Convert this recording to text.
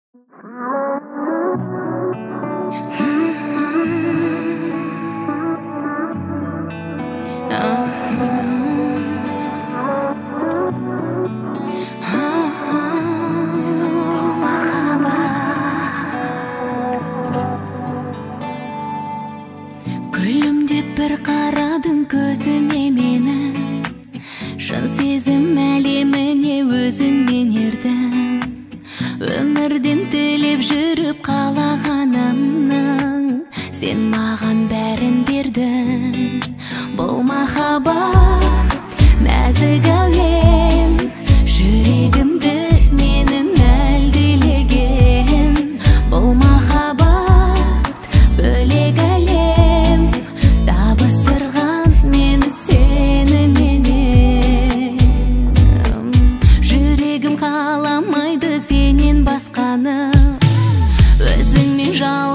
Күлімдеп бір қарадың көзіме мені, шын сезім әлеміне өзіңмен ердің. Өмірден тілеп жүріп қалағанымның, сен маған бәрін бердің. Бұл махаббат нәзік әуен, жүрегімді менің әлдилеген. Бұл махаббат бөлек әлем, табыстырған мені сеніменен. Жүрегім қаламайды сенен басқаны, өзіңмен жал